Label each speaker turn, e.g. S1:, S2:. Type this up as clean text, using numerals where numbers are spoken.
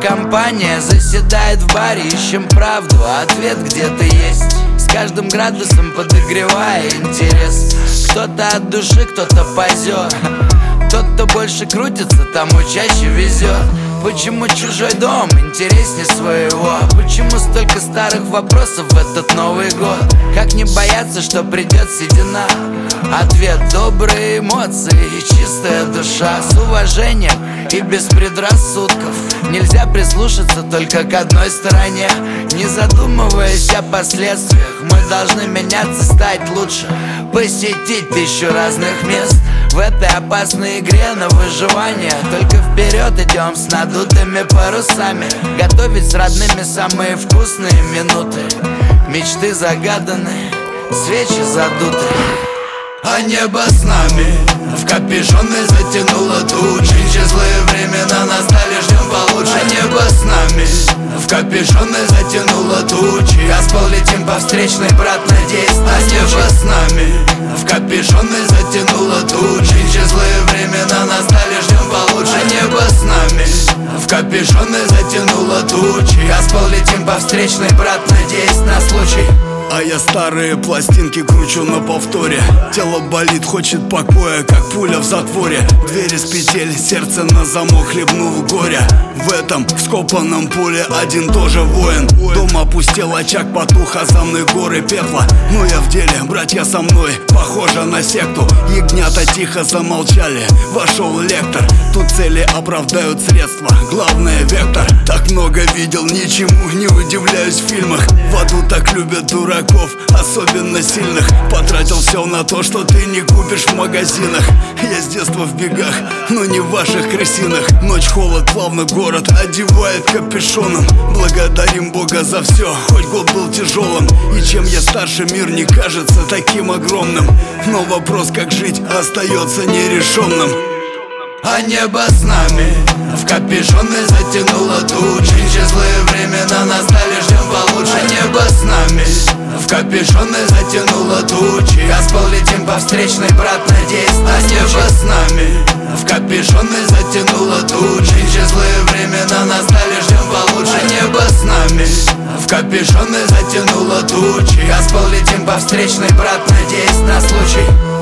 S1: компания заседает в баре, ищем правду, а ответ где-то есть. С каждым градусом подогревая интерес. Кто-то от души, кто-то позер. Тот, кто больше крутится, тому чаще везет. Почему чужой дом интереснее своего? Почему столько старых вопросов в этот Новый год? Как не бояться, что придет седина? Ответ: добрые эмоции и чистая душа. С уважением и без предрассудков. Нельзя прислушаться только к одной стороне. Не задумываясь о последствиях, мы должны меняться, стать лучше, посетить 1000 разных мест. В этой опасной игре на выживание только вперед идем с надутыми парусами. Готовить с родными самые вкусные минуты. Мечты загаданы, свечи задуты. А небо с нами в капюшоны затянуло тучи. Злые времена настали, ждем получше. А небо с нами в капюшоны затянуло тучи. Газпол летим по встречной, брат, надеюсь на небо с нами в капюшоны затянуло тучи. Злые времена настали, ждем получше. А небо с нами в капюшоны затянуло тучи. Газпол летим по встречной, брат, надеюсь на случай.
S2: А я старые пластинки кручу на повторе. Тело болит, хочет покоя, как пуля в затворе. Двери с петель, сердце на замок, хлебнув горя. В этом вскопанном поле один тоже воин. Дом опустел, очаг потух, а за мной горы пепла. Но я в деле, братья со мной, похоже на секту. Ягнята тихо замолчали, вошел лектор. Тут цели оправдают средства, главное вектор. Так много видел, ничему не удивляюсь в фильмах. В аду так любят дураков, особенно сильных. Потратил все на то, что ты не купишь в магазинах. Я с детства в бегах, но не в ваших крысинах. Ночь, холод, плавно город одевает капюшоном. Благодарим Бога за все, хоть год был тяжелым. И чем я старше, мир не кажется таким огромным. Но вопрос, как жить, остается нерешенным.
S1: А небо с нами в капюшоны затянуло тучи. Злые времена настали, ждем получше. А небо с нами в капюшоны затянуло тучи. Газпол летим по встречной, брат, надеюсь на случай. А небо с нами в капюшоны затянуло тучи. Злые времена настали, ждем получше. А небо с нами в капюшоны затянуло тучи. Газпол летим по встречной, брат, надеюсь на случай.